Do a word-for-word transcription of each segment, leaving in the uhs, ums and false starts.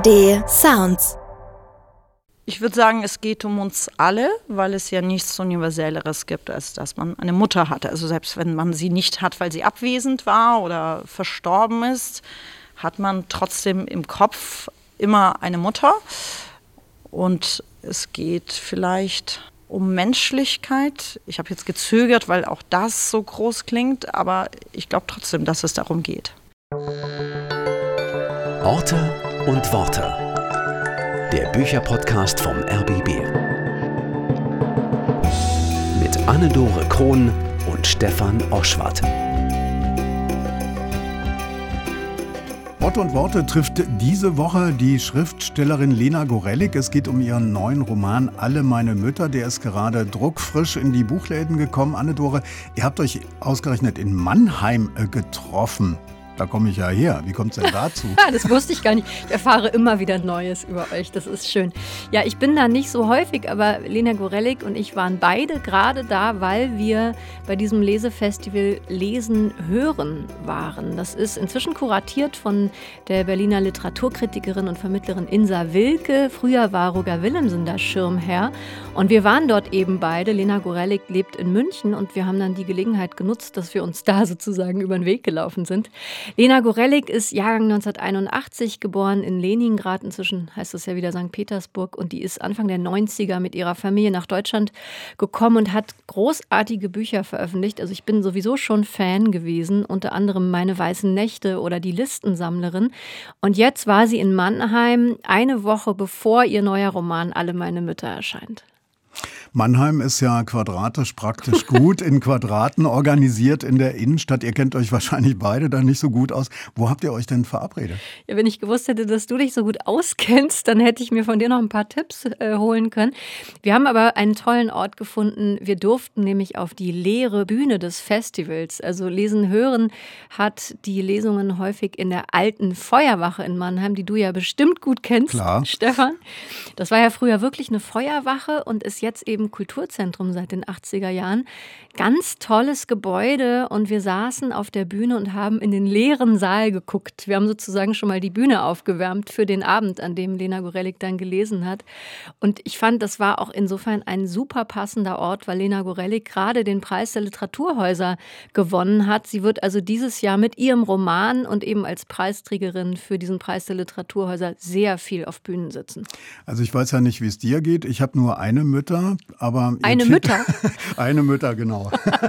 A R D Sounds. Ich würde sagen, es geht um uns alle, weil es ja nichts Universelleres gibt, als dass man eine Mutter hat. Also selbst wenn man sie nicht hat, weil sie abwesend war oder verstorben ist, hat man trotzdem im Kopf immer eine Mutter. Und es geht vielleicht um Menschlichkeit. Ich habe jetzt gezögert, weil auch das so groß klingt, aber ich glaube trotzdem, dass es darum geht. Orte und Worte. Der Bücherpodcast vom R B B. Mit Anne-Dore Krohn und Stefan Oschwart. Orte und Worte trifft diese Woche die Schriftstellerin Lena Gorelick. Es geht um ihren neuen Roman Alle meine Mütter. Der ist gerade druckfrisch in die Buchläden gekommen. Anne-Dore, ihr habt euch ausgerechnet in Mannheim getroffen. Da komme ich ja her. Wie kommt es denn dazu? Das wusste ich gar nicht. Ich erfahre immer wieder Neues über euch. Das ist schön. Ja, ich bin da nicht so häufig, aber Lena Gorelick und ich waren beide gerade da, weil wir bei diesem Lesefestival Lesen hören waren. Das ist inzwischen kuratiert von der Berliner Literaturkritikerin und Vermittlerin Insa Wilke. Früher war Roger Willemsen da Schirmherr. Und wir waren dort eben beide. Lena Gorelick lebt in München und wir haben dann die Gelegenheit genutzt, dass wir uns da sozusagen über den Weg gelaufen sind. Lena Gorelick ist Jahrgang neunzehnhunderteinundachtzig, geboren in Leningrad, inzwischen heißt es ja wieder Sankt Petersburg, und die ist Anfang der neunziger mit ihrer Familie nach Deutschland gekommen und hat großartige Bücher veröffentlicht. Also ich bin sowieso schon Fan gewesen, unter anderem Meine weißen Nächte oder Die Listensammlerin. Und jetzt war sie in Mannheim, eine Woche bevor ihr neuer Roman Alle meine Mütter erscheint. Mannheim ist ja quadratisch praktisch gut, in Quadraten organisiert in der Innenstadt. Ihr kennt euch wahrscheinlich beide da nicht so gut aus. Wo habt ihr euch denn verabredet? Ja, wenn ich gewusst hätte, dass du dich so gut auskennst, dann hätte ich mir von dir noch ein paar Tipps äh, holen können. Wir haben aber einen tollen Ort gefunden. Wir durften nämlich auf die leere Bühne des Festivals. Also Lesen hören hat die Lesungen häufig in der alten Feuerwache in Mannheim, die du ja bestimmt gut kennst, Klar. Stefan. Das war ja früher wirklich eine Feuerwache und ist jetzt eben Kulturzentrum seit den achtziger Jahren. Ganz tolles Gebäude und wir saßen auf der Bühne und haben in den leeren Saal geguckt. Wir haben sozusagen schon mal die Bühne aufgewärmt für den Abend, an dem Lena Gorelick dann gelesen hat. Und ich fand, das war auch insofern ein super passender Ort, weil Lena Gorelick gerade den Preis der Literaturhäuser gewonnen hat. Sie wird also dieses Jahr mit ihrem Roman und eben als Preisträgerin für diesen Preis der Literaturhäuser sehr viel auf Bühnen sitzen. Also ich weiß ja nicht, wie es dir geht. Ich habe nur eine Mutter. Aber eine Mütter? Eine Mütter, genau.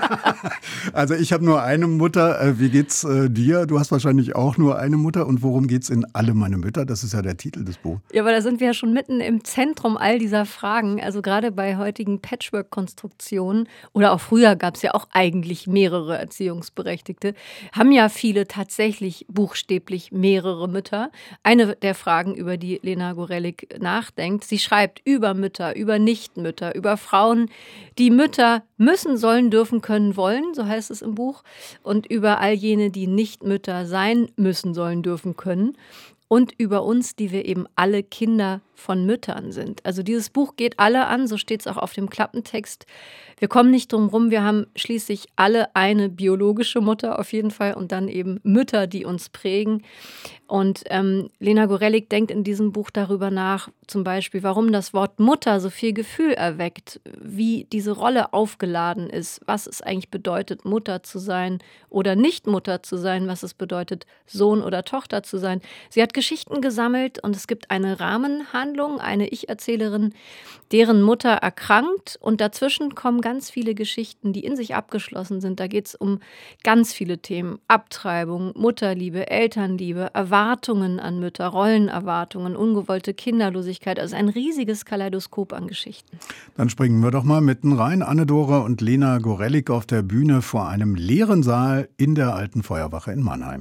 Also ich habe nur eine Mutter. Wie geht's äh, dir? Du hast wahrscheinlich auch nur eine Mutter. Und worum geht's in Alle meine Mütter? Das ist ja der Titel des Buchs. Ja, aber da sind wir ja schon mitten im Zentrum all dieser Fragen. Also gerade bei heutigen Patchwork-Konstruktionen oder auch früher gab es ja auch eigentlich mehrere Erziehungsberechtigte, haben ja viele tatsächlich buchstäblich mehrere Mütter. Eine der Fragen, über die Lena Gorelick nachdenkt, sie schreibt über Mütter, über Nichtmütter, über Frauen, die Mütter müssen, sollen, dürfen, können, wollen, so heißt es im Buch, und über all jene, die nicht Mütter sein müssen, sollen, dürfen, können. Und über uns, die wir eben alle Kinder von Müttern sind. Also dieses Buch geht alle an, so steht es auch auf dem Klappentext. Wir kommen nicht drum rum, wir haben schließlich alle eine biologische Mutter auf jeden Fall und dann eben Mütter, die uns prägen. Und ähm, Lena Gorelick denkt in diesem Buch darüber nach, zum Beispiel, warum das Wort Mutter so viel Gefühl erweckt, wie diese Rolle aufgeladen ist, was es eigentlich bedeutet, Mutter zu sein oder nicht Mutter zu sein, was es bedeutet, Sohn oder Tochter zu sein. Sie hat Geschichten gesammelt und es gibt eine Rahmenhandlung, eine Ich-Erzählerin, deren Mutter erkrankt und dazwischen kommen ganz viele Geschichten, die in sich abgeschlossen sind. Da geht es um ganz viele Themen, Abtreibung, Mutterliebe, Elternliebe, Erwartungen an Mütter, Rollenerwartungen, ungewollte Kinderlosigkeit, also ein riesiges Kaleidoskop an Geschichten. Dann springen wir doch mal mitten rein. Anne-Dore und Lena Gorelick auf der Bühne vor einem leeren Saal in der alten Feuerwache in Mannheim.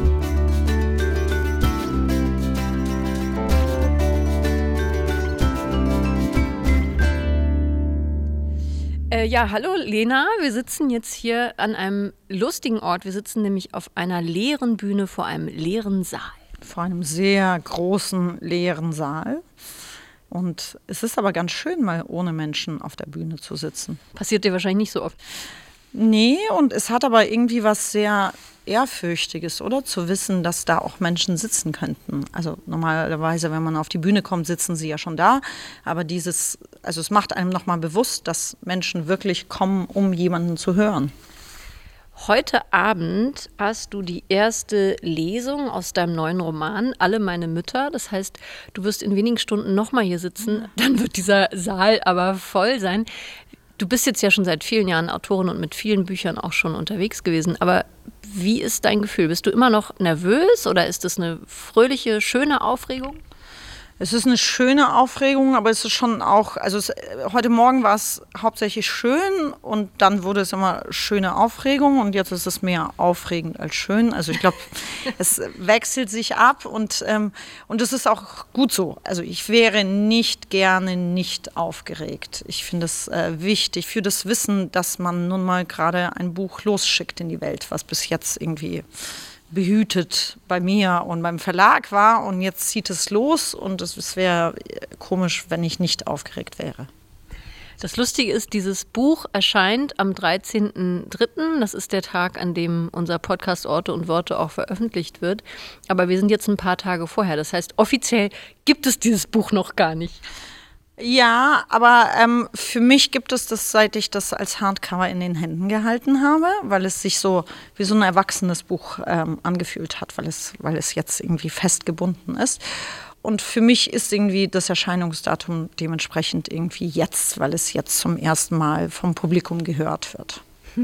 Äh, ja, hallo Lena, wir sitzen jetzt hier an einem lustigen Ort. Wir sitzen nämlich auf einer leeren Bühne vor einem leeren Saal. Vor einem sehr großen, leeren Saal. Und es ist aber ganz schön, mal ohne Menschen auf der Bühne zu sitzen. Passiert dir wahrscheinlich nicht so oft. Nee, und es hat aber irgendwie was sehr Ehrfürchtiges, oder? Zu wissen, dass da auch Menschen sitzen könnten. Also normalerweise, wenn man auf die Bühne kommt, sitzen sie ja schon da. Aber dieses, also es macht einem nochmal bewusst, dass Menschen wirklich kommen, um jemanden zu hören. Heute Abend hast du die erste Lesung aus deinem neuen Roman, Alle meine Mütter. Das heißt, du wirst in wenigen Stunden nochmal hier sitzen. Dann wird dieser Saal aber voll sein. Du bist jetzt ja schon seit vielen Jahren Autorin und mit vielen Büchern auch schon unterwegs gewesen. Aber wie ist dein Gefühl? Bist du immer noch nervös oder ist es eine fröhliche, schöne Aufregung? Es ist eine schöne Aufregung, aber es ist schon auch, also es, heute Morgen war es hauptsächlich schön und dann wurde es immer schöne Aufregung und jetzt ist es mehr aufregend als schön. Also ich glaube, es wechselt sich ab und, ähm, und es ist auch gut so. Also ich wäre nicht gerne nicht aufgeregt. Ich finde es äh, wichtig für das Wissen, dass man nun mal gerade ein Buch losschickt in die Welt, was bis jetzt irgendwie behütet bei mir und beim Verlag war und jetzt zieht es los und es wäre komisch, wenn ich nicht aufgeregt wäre. Das Lustige ist, dieses Buch erscheint am dreizehnten dritten Das ist der Tag, an dem unser Podcast Orte und Worte auch veröffentlicht wird. Aber wir sind jetzt ein paar Tage vorher. Das heißt, offiziell gibt es dieses Buch noch gar nicht. Ja, aber ähm, für mich gibt es das, seit ich das als Hardcover in den Händen gehalten habe, weil es sich so wie so ein erwachsenes Buch ähm, angefühlt hat, weil es, weil es jetzt irgendwie festgebunden ist. Und für mich ist irgendwie das Erscheinungsdatum dementsprechend irgendwie jetzt, weil es jetzt zum ersten Mal vom Publikum gehört wird.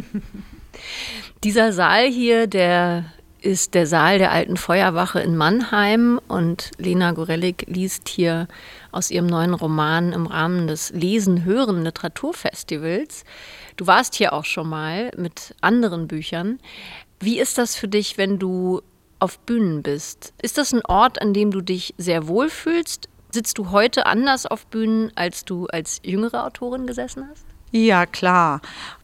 Dieser Saal hier, der ist der Saal der Alten Feuerwache in Mannheim und Lena Gorelick liest hier aus ihrem neuen Roman im Rahmen des Lesen-Hören-Literaturfestivals. Du warst hier auch schon mal mit anderen Büchern. Wie ist das für dich, wenn du auf Bühnen bist? Ist das ein Ort, an dem du dich sehr wohl fühlst? Sitzt du heute anders auf Bühnen, als du als jüngere Autorin gesessen hast? Ja, klar.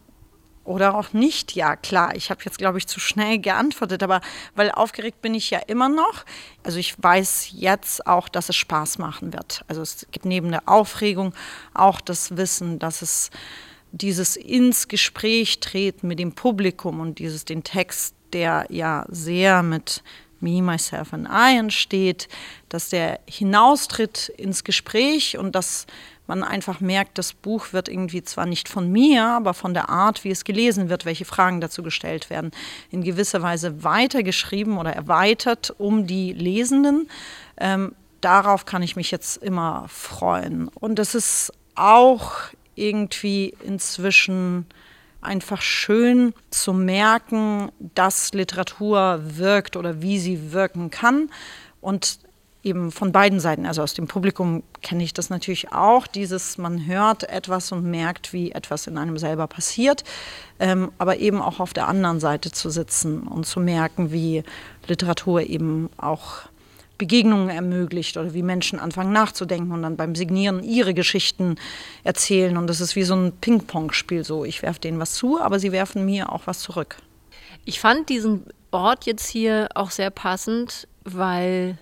Oder auch nicht, ja klar. Ich habe jetzt, glaube ich, zu schnell geantwortet, aber weil aufgeregt bin ich ja immer noch. Also ich weiß jetzt auch, dass es Spaß machen wird. Also es gibt neben der Aufregung auch das Wissen, dass es dieses ins Gespräch treten mit dem Publikum und dieses den Text, der ja sehr mit Me, Myself and I entsteht, dass der hinaustritt ins Gespräch und dass man einfach merkt, das Buch wird irgendwie zwar nicht von mir, aber von der Art, wie es gelesen wird, welche Fragen dazu gestellt werden, in gewisser Weise weitergeschrieben oder erweitert um die Lesenden. Ähm, darauf kann ich mich jetzt immer freuen. Und das ist auch irgendwie inzwischen einfach schön zu merken, dass Literatur wirkt oder wie sie wirken kann und eben von beiden Seiten, also aus dem Publikum kenne ich das natürlich auch, dieses, man hört etwas und merkt, wie etwas in einem selber passiert, ähm, aber eben auch auf der anderen Seite zu sitzen und zu merken, wie Literatur eben auch Begegnungen ermöglicht oder wie Menschen anfangen nachzudenken und dann beim Signieren ihre Geschichten erzählen und das ist wie so ein Ping-Pong-Spiel so, ich werfe denen was zu, aber sie werfen mir auch was zurück. Ich fand diesen Ort jetzt hier auch sehr passend, weil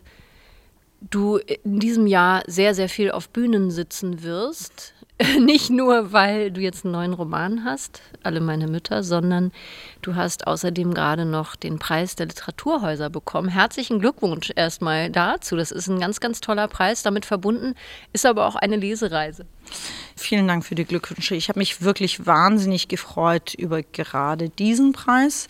du in diesem Jahr sehr, sehr viel auf Bühnen sitzen wirst. Nicht nur, weil du jetzt einen neuen Roman hast, Alle meine Mütter, sondern du hast außerdem gerade noch den Preis der Literaturhäuser bekommen. Herzlichen Glückwunsch erstmal dazu. Das ist ein ganz, ganz toller Preis. Damit verbunden ist aber auch eine Lesereise. Vielen Dank für die Glückwünsche. Ich habe mich wirklich wahnsinnig gefreut über gerade diesen Preis,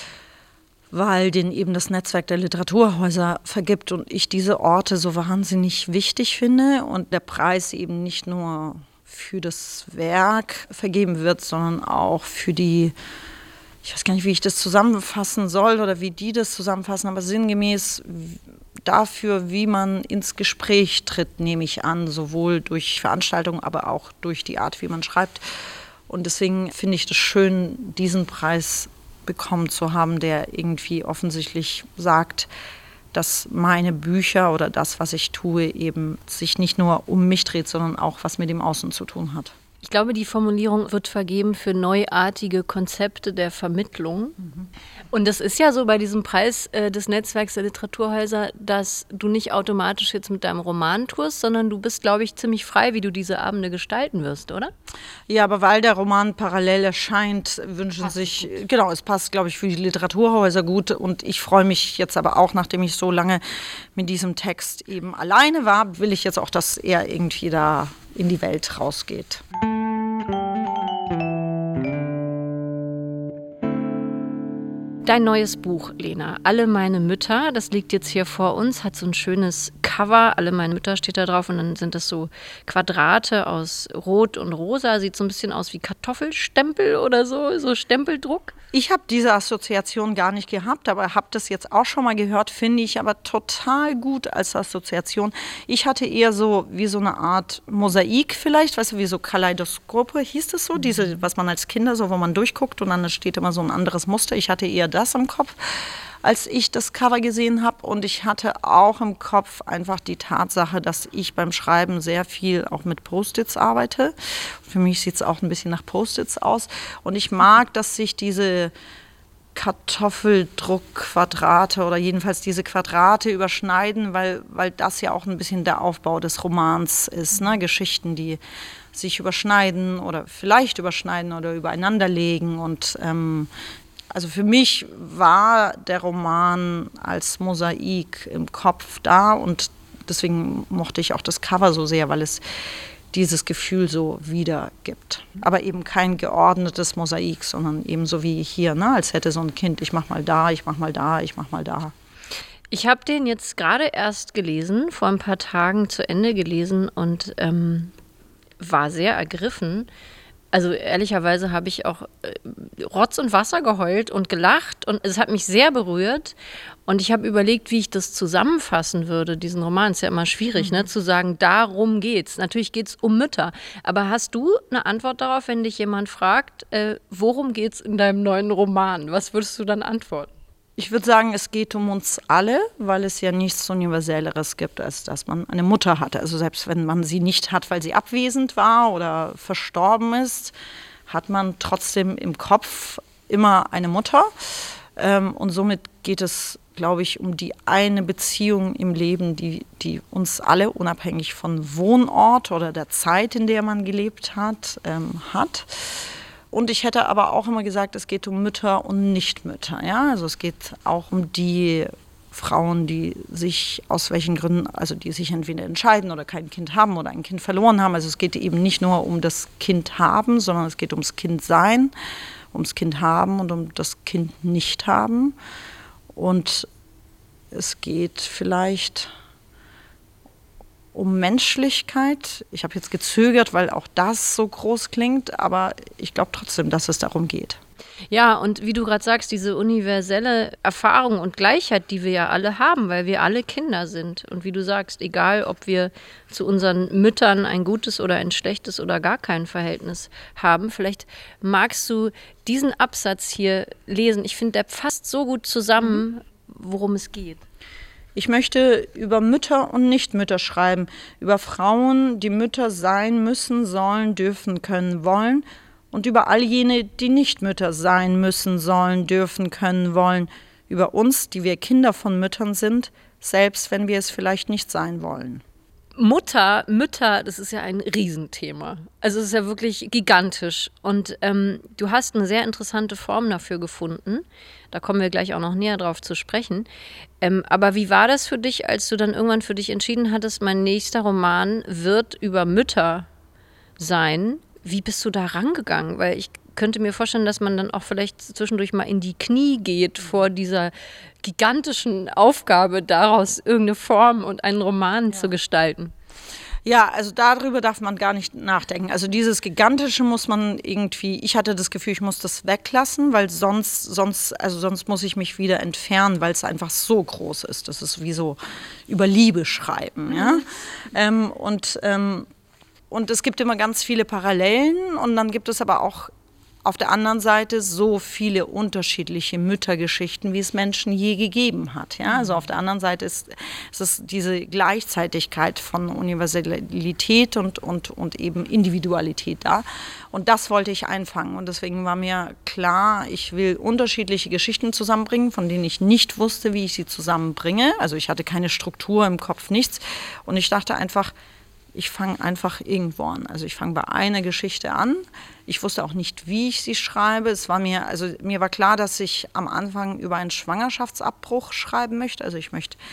weil den eben das Netzwerk der Literaturhäuser vergibt und ich diese Orte so wahnsinnig wichtig finde und der Preis eben nicht nur für das Werk vergeben wird, sondern auch für die, ich weiß gar nicht, wie ich das zusammenfassen soll oder wie die das zusammenfassen, aber sinngemäß dafür, wie man ins Gespräch tritt, nehme ich an, sowohl durch Veranstaltungen, aber auch durch die Art, wie man schreibt. Und deswegen finde ich das schön, diesen Preis bekommen zu haben, der irgendwie offensichtlich sagt, dass meine Bücher oder das, was ich tue, eben sich nicht nur um mich dreht, sondern auch was mit dem Außen zu tun hat. Ich glaube, die Formulierung wird vergeben für neuartige Konzepte der Vermittlung. Mhm. Und das ist ja so bei diesem Preis äh, des Netzwerks der Literaturhäuser, dass du nicht automatisch jetzt mit deinem Roman tourst, sondern du bist, glaube ich, ziemlich frei, wie du diese Abende gestalten wirst, oder? Ja, aber weil der Roman parallel erscheint, wünschen passt sich, gut. Genau, es passt, glaube ich, für die Literaturhäuser gut. Und ich freue mich jetzt aber auch, nachdem ich so lange mit diesem Text eben alleine war, will ich jetzt auch, dass er irgendwie da in die Welt rausgeht. Dein neues Buch, Lena, Alle meine Mütter, das liegt jetzt hier vor uns, hat so ein schönes Cover, Alle meine Mütter steht da drauf und dann sind das so Quadrate aus Rot und Rosa, sieht so ein bisschen aus wie Kartoffelstempel oder so, so Stempeldruck. Ich habe diese Assoziation gar nicht gehabt, aber habe das jetzt auch schon mal gehört, finde ich aber total gut als Assoziation. Ich hatte eher so wie so eine Art Mosaik vielleicht, weißt du, wie so Kaleidoskope, hieß das so, diese, was man als Kinder so, wo man durchguckt und dann steht immer so ein anderes Muster. Ich hatte eher das im Kopf, als ich das Cover gesehen habe. Und ich hatte auch im Kopf einfach die Tatsache, dass ich beim Schreiben sehr viel auch mit Post-its arbeite. Für mich sieht es auch ein bisschen nach Post-its aus. Und ich mag, dass sich diese Kartoffeldruckquadrate oder jedenfalls diese Quadrate überschneiden, weil, weil das ja auch ein bisschen der Aufbau des Romans ist. Ne? Geschichten, die sich überschneiden oder vielleicht überschneiden oder übereinander legen. Und ähm, also für mich war der Roman als Mosaik im Kopf da und deswegen mochte ich auch das Cover so sehr, weil es dieses Gefühl so wiedergibt. Aber eben kein geordnetes Mosaik, sondern eben so wie hier, ne? Als hätte so ein Kind, ich mach mal da, ich mach mal da, ich mach mal da. Ich habe den jetzt gerade erst gelesen, vor ein paar Tagen zu Ende gelesen und ähm, war sehr ergriffen. Also ehrlicherweise habe ich auch äh, Rotz und Wasser geheult und gelacht und es hat mich sehr berührt und ich habe überlegt, wie ich das zusammenfassen würde, diesen Roman. Ist ja immer schwierig, mhm. ne, zu sagen, darum geht's. Natürlich geht's um Mütter, aber hast du eine Antwort darauf, wenn dich jemand fragt, äh, worum geht's in deinem neuen Roman? Was würdest du dann antworten? Ich würde sagen, es geht um uns alle, weil es ja nichts Universelleres gibt, als dass man eine Mutter hat. Also selbst wenn man sie nicht hat, weil sie abwesend war oder verstorben ist, hat man trotzdem im Kopf immer eine Mutter. Und somit geht es, glaube ich, um die eine Beziehung im Leben, die, die uns alle, unabhängig von Wohnort oder der Zeit, in der man gelebt hat, ähm, hat. Und ich hätte aber auch immer gesagt, es geht um Mütter und Nichtmütter. Ja? Also es geht auch um die Frauen, die sich aus welchen Gründen, also die sich entweder entscheiden oder kein Kind haben oder ein Kind verloren haben. Also es geht eben nicht nur um das Kind haben, sondern es geht ums Kind sein, ums Kind haben und um das Kind nicht haben. Und es geht vielleicht um Menschlichkeit. Ich habe jetzt gezögert, weil auch das so groß klingt, aber ich glaube trotzdem, dass es darum geht. Ja, und wie du gerade sagst, diese universelle Erfahrung und Gleichheit, die wir ja alle haben, weil wir alle Kinder sind. Und wie du sagst, egal, ob wir zu unseren Müttern ein gutes oder ein schlechtes oder gar kein Verhältnis haben, vielleicht magst du diesen Absatz hier lesen. Ich finde, der passt so gut zusammen, worum es geht. Ich möchte über Mütter und Nichtmütter schreiben, über Frauen, die Mütter sein müssen, sollen, dürfen, können, wollen und über all jene, die nicht Mütter sein müssen, sollen, dürfen, können, wollen, über uns, die wir Kinder von Müttern sind, selbst wenn wir es vielleicht nicht sein wollen. Mutter, Mütter, das ist ja ein Riesenthema. Also es ist ja wirklich gigantisch. Und ähm, du hast eine sehr interessante Form dafür gefunden. Da kommen wir gleich auch noch näher drauf zu sprechen. Ähm, aber wie war das für dich, als du dann irgendwann für dich entschieden hattest, mein nächster Roman wird über Mütter sein? Wie bist du da rangegangen? Weil ich könnte mir vorstellen, dass man dann auch vielleicht zwischendurch mal in die Knie geht vor dieser gigantischen Aufgabe, daraus irgendeine Form und einen Roman ja. zu gestalten. Ja, also darüber darf man gar nicht nachdenken. Also dieses Gigantische muss man irgendwie, ich hatte das Gefühl, ich muss das weglassen, weil sonst, sonst, also sonst muss ich mich wieder entfernen, weil es einfach so groß ist. Das ist wie so über Liebe schreiben. Mhm. Ja? Ähm, und, ähm, und es gibt immer ganz viele Parallelen und dann gibt es aber auch auf der anderen Seite so viele unterschiedliche Müttergeschichten, wie es Menschen je gegeben hat. Ja? Also auf der anderen Seite ist, ist es diese Gleichzeitigkeit von Universalität und, und, und eben Individualität da. Und das wollte ich einfangen. Und deswegen war mir klar, ich will unterschiedliche Geschichten zusammenbringen, von denen ich nicht wusste, wie ich sie zusammenbringe. Also ich hatte keine Struktur im Kopf, nichts. Und ich dachte einfach, ich fange einfach irgendwo an. Also ich fange bei einer Geschichte an. Ich wusste auch nicht, wie ich sie schreibe. Es war mir, also mir war klar, dass ich am Anfang über einen Schwangerschaftsabbruch schreiben möchte. Also ich möchte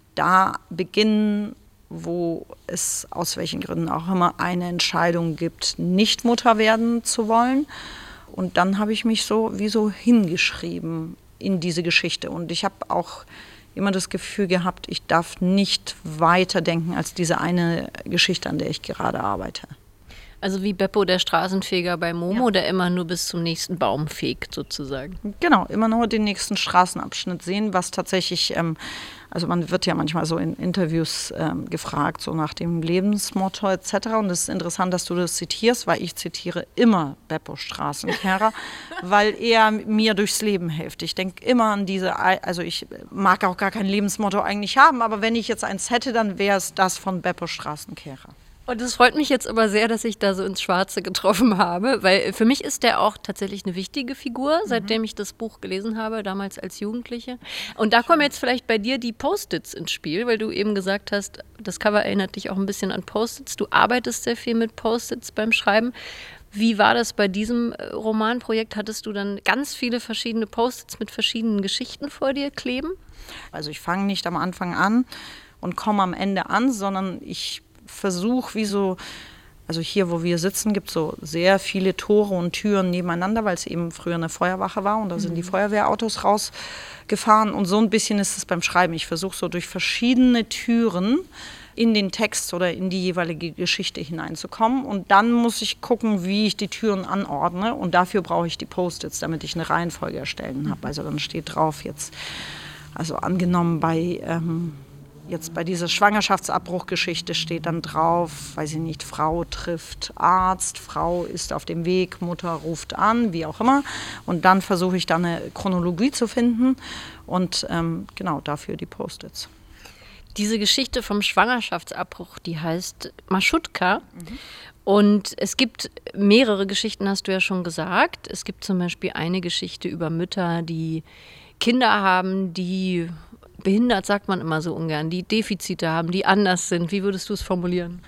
da beginnen, wo es aus welchen Gründen auch immer eine Entscheidung gibt, nicht Mutter werden zu wollen. Und dann habe ich mich so wie so hingeschrieben in diese Geschichte. Und ich habe auch immer das Gefühl gehabt, ich darf nicht weiterdenken als diese eine Geschichte, an der ich gerade arbeite. Also wie Beppo, der Straßenfeger bei Momo, Ja. der immer nur bis zum nächsten Baum fegt sozusagen. Genau, immer nur den nächsten Straßenabschnitt sehen, was tatsächlich, ähm, also man wird ja manchmal so in Interviews ähm, gefragt, so nach dem Lebensmotto et cetera. Und es ist interessant, dass du das zitierst, weil ich zitiere immer Beppo Straßenkehrer, weil er mir durchs Leben hilft. Ich denke immer an diese, also ich mag auch gar kein Lebensmotto eigentlich haben, aber wenn ich jetzt eins hätte, dann wäre es das von Beppo Straßenkehrer. Und es freut mich jetzt aber sehr, dass ich da so ins Schwarze getroffen habe, weil für mich ist der auch tatsächlich eine wichtige Figur, seitdem ich das Buch gelesen habe, damals als Jugendliche. Und da kommen jetzt vielleicht bei dir die Post-its ins Spiel, weil du eben gesagt hast, das Cover erinnert dich auch ein bisschen an Post-its. Du arbeitest sehr viel mit Post-its beim Schreiben. Wie war das bei diesem Romanprojekt? Hattest du dann ganz viele verschiedene Post-its mit verschiedenen Geschichten vor dir kleben? Also ich fange nicht am Anfang an und komme am Ende an, sondern ich versuche, wie so, also hier, wo wir sitzen, gibt es so sehr viele Tore und Türen nebeneinander, weil es eben früher eine Feuerwache war und da sind die Feuerwehrautos rausgefahren und so ein bisschen ist es beim Schreiben. Ich versuche so durch verschiedene Türen in den Text oder in die jeweilige Geschichte hineinzukommen und dann muss ich gucken, wie ich die Türen anordne und dafür brauche ich die Post-its, damit ich eine Reihenfolge erstellen habe. Also dann steht drauf jetzt, also angenommen bei ähm, Jetzt bei dieser Schwangerschaftsabbruchgeschichte steht dann drauf, weiß ich nicht, Frau trifft Arzt, Frau ist auf dem Weg, Mutter ruft an, wie auch immer. Und dann versuche ich da eine Chronologie zu finden und ähm, genau dafür die Post-its. Diese Geschichte vom Schwangerschaftsabbruch, die heißt Maschutka. Mhm. Und es gibt mehrere Geschichten, hast du ja schon gesagt. Es gibt zum Beispiel eine Geschichte über Mütter, die Kinder haben, die behindert sagt man immer so ungern, die Defizite haben, die anders sind. Wie würdest du es formulieren?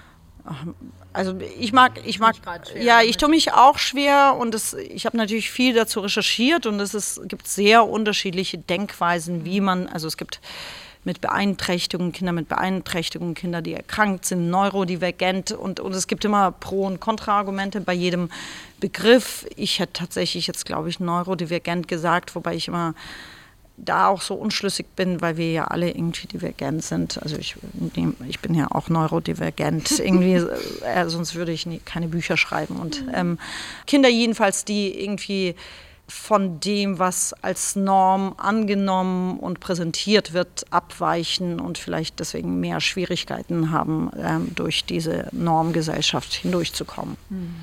Also ich mag, ich mag, ja, ich tue mich auch schwer und es, ich habe natürlich viel dazu recherchiert und es ist, gibt sehr unterschiedliche Denkweisen, wie man, also es gibt mit Beeinträchtigungen, Kinder mit Beeinträchtigungen, Kinder, die erkrankt sind, neurodivergent und, und es gibt immer Pro- und Kontraargumente bei jedem Begriff. Ich hätte tatsächlich jetzt, glaube ich, neurodivergent gesagt, wobei ich immer da auch so unschlüssig bin, weil wir ja alle irgendwie divergent sind. Also ich, ich bin ja auch neurodivergent. Irgendwie, äh, sonst würde ich nie, keine Bücher schreiben. Und ähm, Kinder jedenfalls, die irgendwie von dem, was als Norm angenommen und präsentiert wird, abweichen und vielleicht deswegen mehr Schwierigkeiten haben, ähm, durch diese Normgesellschaft hindurchzukommen.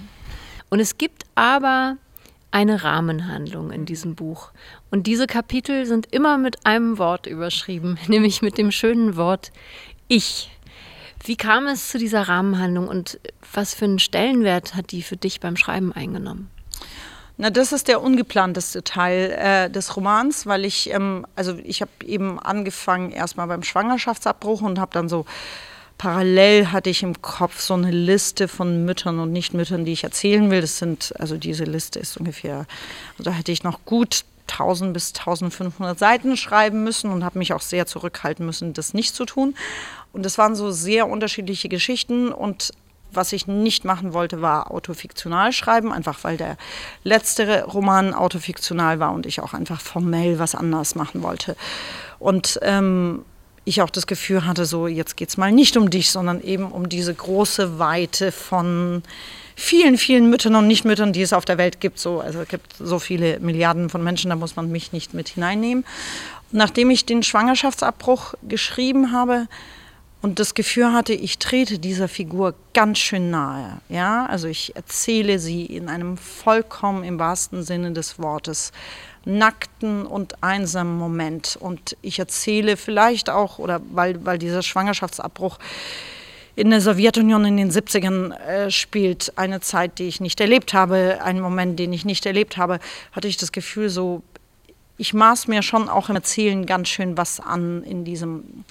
Und es gibt aber eine Rahmenhandlung in diesem Buch. Und diese Kapitel sind immer mit einem Wort überschrieben, nämlich mit dem schönen Wort Ich. Wie kam es zu dieser Rahmenhandlung und was für einen Stellenwert hat die für dich beim Schreiben eingenommen? Na, das ist der ungeplanteste Teil äh, des Romans, weil ich, ähm, also ich habe eben angefangen erstmal beim Schwangerschaftsabbruch und habe dann so parallel hatte ich im Kopf so eine Liste von Müttern und Nichtmüttern, die ich erzählen will. Das sind, also diese Liste ist ungefähr, also da hätte ich noch gut tausend bis eintausendfünfhundert Seiten schreiben müssen und habe mich auch sehr zurückhalten müssen, das nicht zu tun. Und das waren so sehr unterschiedliche Geschichten und was ich nicht machen wollte, war autofiktional schreiben, einfach weil der letztere Roman autofiktional war und ich auch einfach formell was anderes machen wollte. Und ähm, ich auch das Gefühl hatte, so jetzt geht es mal nicht um dich, sondern eben um diese große Weite von vielen, vielen Müttern und Nichtmüttern, die es auf der Welt gibt. So, also es gibt so viele Milliarden von Menschen, da muss man mich nicht mit hineinnehmen. Und nachdem ich den Schwangerschaftsabbruch geschrieben habe, und das Gefühl hatte, ich trete dieser Figur ganz schön nahe. Ja? Also ich erzähle sie in einem vollkommen, im wahrsten Sinne des Wortes, nackten und einsamen Moment. Und ich erzähle vielleicht auch, oder weil, weil dieser Schwangerschaftsabbruch in der Sowjetunion in den siebzigern äh, spielt, eine Zeit, die ich nicht erlebt habe, einen Moment, den ich nicht erlebt habe, hatte ich das Gefühl, so, ich maß mir schon auch im Erzählen ganz schön was an in diesem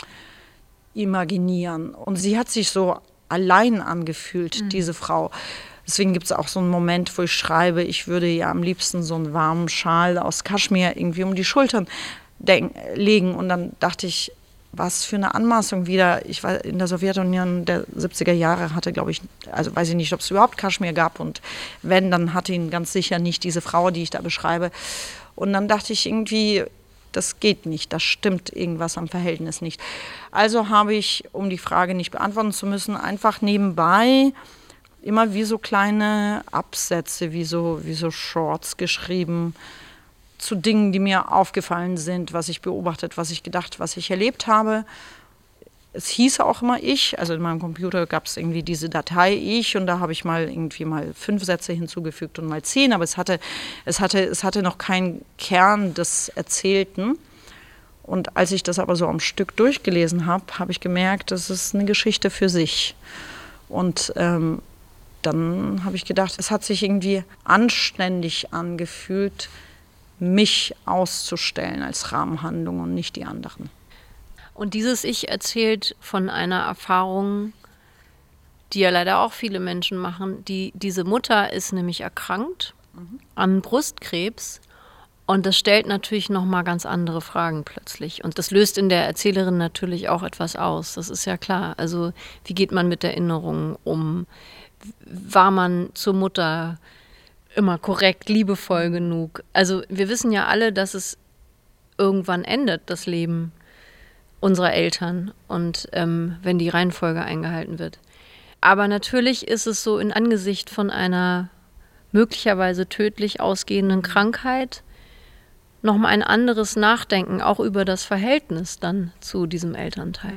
Imaginieren. Und sie hat sich so allein angefühlt, mhm. diese Frau. Deswegen gibt es auch so einen Moment, wo ich schreibe, ich würde ja am liebsten so einen warmen Schal aus Kaschmir irgendwie um die Schultern denk- legen. Und dann dachte ich, was für eine Anmaßung wieder. Ich war in der Sowjetunion der siebziger Jahre, hatte, glaube ich, also weiß ich nicht, ob es überhaupt Kaschmir gab. Und wenn, dann hatte ihn ganz sicher nicht diese Frau, die ich da beschreibe. Und dann dachte ich irgendwie, das geht nicht, da stimmt irgendwas am Verhältnis nicht. Also habe ich, um die Frage nicht beantworten zu müssen, einfach nebenbei immer wie so kleine Absätze, wie so, wie so Shorts geschrieben zu Dingen, die mir aufgefallen sind, was ich beobachtet, was ich gedacht, was ich erlebt habe. Es hieß auch immer ich, also in meinem Computer gab es irgendwie diese Datei ich und da habe ich mal irgendwie mal fünf Sätze hinzugefügt und mal zehn, aber es hatte, es hatte, es hatte noch keinen Kern des Erzählten. Und als ich das aber so am Stück durchgelesen habe, habe ich gemerkt, das ist eine Geschichte für sich. Und ähm, dann habe ich gedacht, es hat sich irgendwie anständig angefühlt, mich auszustellen als Rahmenhandlung und nicht die anderen. Und dieses Ich erzählt von einer Erfahrung, die ja leider auch viele Menschen machen. Die, diese Mutter ist nämlich erkrankt mhm. an Brustkrebs und das stellt natürlich nochmal ganz andere Fragen plötzlich. Und das löst in der Erzählerin natürlich auch etwas aus, das ist ja klar. Also wie geht man mit Erinnerungen um? War man zur Mutter immer korrekt, liebevoll genug? Also wir wissen ja alle, dass es irgendwann endet, das Leben unserer Eltern und ähm, wenn die Reihenfolge eingehalten wird. Aber natürlich ist es so in Angesicht von einer möglicherweise tödlich ausgehenden Krankheit nochmal ein anderes Nachdenken, auch über das Verhältnis dann zu diesem Elternteil.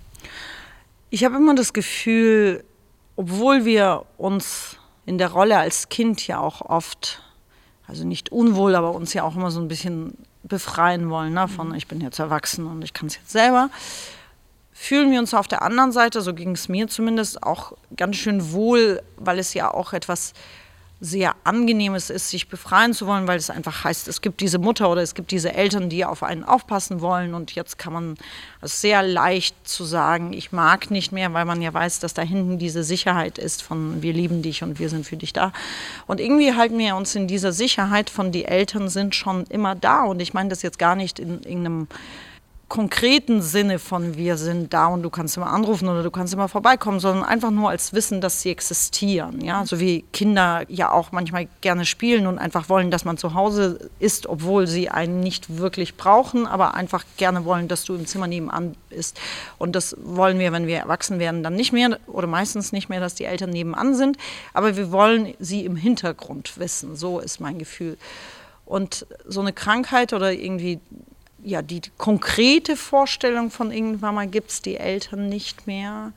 Ich habe immer das Gefühl, obwohl wir uns in der Rolle als Kind ja auch oft, also nicht unwohl, aber uns ja auch immer so ein bisschen befreien wollen, ne, von ich bin jetzt erwachsen und ich kann es jetzt selber, fühlen wir uns auf der anderen Seite, so ging es mir zumindest, auch ganz schön wohl, weil es ja auch etwas sehr Angenehmes ist, sich befreien zu wollen, weil es einfach heißt, es gibt diese Mutter oder es gibt diese Eltern, die auf einen aufpassen wollen und jetzt kann man es sehr leicht zu sagen, ich mag nicht mehr, weil man ja weiß, dass da hinten diese Sicherheit ist von wir lieben dich und wir sind für dich da. Und irgendwie halten wir uns in dieser Sicherheit von die Eltern sind schon immer da und ich meine das jetzt gar nicht in irgendeinem konkreten Sinne von wir sind da und du kannst immer anrufen oder du kannst immer vorbeikommen, sondern einfach nur als Wissen, dass sie existieren. Ja? So wie Kinder ja auch manchmal gerne spielen und einfach wollen, dass man zu Hause ist, obwohl sie einen nicht wirklich brauchen, aber einfach gerne wollen, dass du im Zimmer nebenan bist. Und das wollen wir, wenn wir erwachsen werden, dann nicht mehr oder meistens nicht mehr, dass die Eltern nebenan sind, aber wir wollen sie im Hintergrund wissen. So ist mein Gefühl. Und so eine Krankheit oder irgendwie ja, die konkrete Vorstellung von irgendwann mal gibt es die Eltern nicht mehr,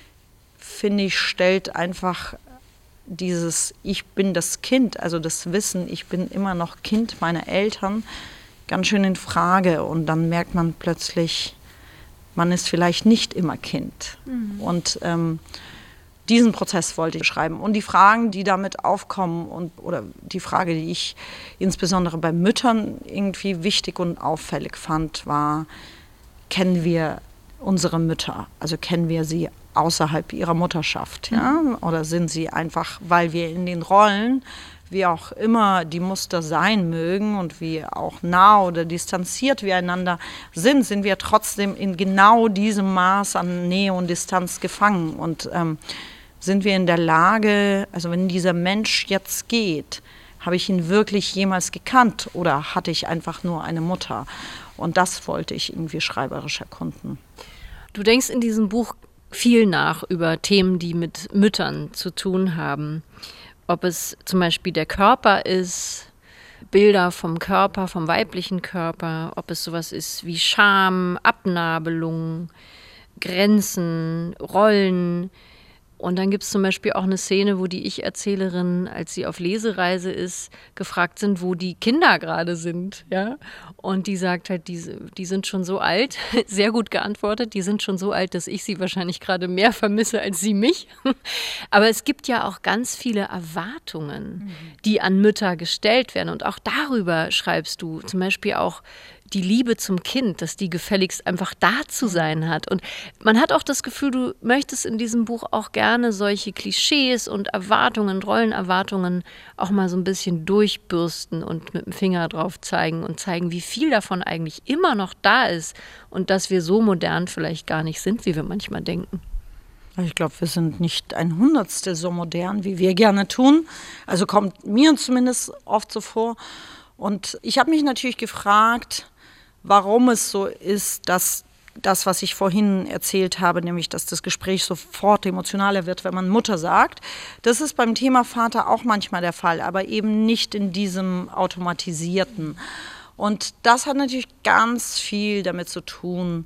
finde ich, stellt einfach dieses Ich bin das Kind, also das Wissen, ich bin immer noch Kind meiner Eltern, ganz schön in Frage. Und dann merkt man plötzlich, man ist vielleicht nicht immer Kind. Mhm. Und ähm, diesen Prozess wollte ich beschreiben. Und die Fragen, die damit aufkommen, und, oder die Frage, die ich insbesondere bei Müttern irgendwie wichtig und auffällig fand, war, kennen wir unsere Mütter? Also kennen wir sie außerhalb ihrer Mutterschaft? Ja? Oder sind sie einfach, weil wir in den Rollen, wie auch immer die Muster sein mögen und wie auch nah oder distanziert wir einander sind, sind wir trotzdem in genau diesem Maß an Nähe und Distanz gefangen. Und ähm, sind wir in der Lage, also wenn dieser Mensch jetzt geht, habe ich ihn wirklich jemals gekannt oder hatte ich einfach nur eine Mutter? Und das wollte ich irgendwie schreiberisch erkunden. Du denkst in diesem Buch viel nach über Themen, die mit Müttern zu tun haben. Ob es zum Beispiel der Körper ist, Bilder vom Körper, vom weiblichen Körper, ob es sowas ist wie Scham, Abnabelung, Grenzen, Rollen. Und dann gibt es zum Beispiel auch eine Szene, wo die Ich-Erzählerin, als sie auf Lesereise ist, gefragt sind, wo die Kinder gerade sind. Ja? Und die sagt halt, die, die sind schon so alt, sehr gut geantwortet, die sind schon so alt, dass ich sie wahrscheinlich gerade mehr vermisse als sie mich. Aber es gibt ja auch ganz viele Erwartungen, die an Mütter gestellt werden. Und auch darüber schreibst du, zum Beispiel auch die Liebe zum Kind, dass die gefälligst einfach da zu sein hat. Und man hat auch das Gefühl, du möchtest in diesem Buch auch gerne solche Klischees und Erwartungen, Rollenerwartungen auch mal so ein bisschen durchbürsten und mit dem Finger drauf zeigen und zeigen, wie viel davon eigentlich immer noch da ist und dass wir so modern vielleicht gar nicht sind, wie wir manchmal denken. Ich glaube, wir sind nicht ein Hundertstel so modern, wie wir gerne tun. Also kommt mir zumindest oft so vor. Und ich habe mich natürlich gefragt, warum es so ist, dass das, was ich vorhin erzählt habe, nämlich, dass das Gespräch sofort emotionaler wird, wenn man Mutter sagt. Das ist beim Thema Vater auch manchmal der Fall, aber eben nicht in diesem automatisierten. Und das hat natürlich ganz viel damit zu tun,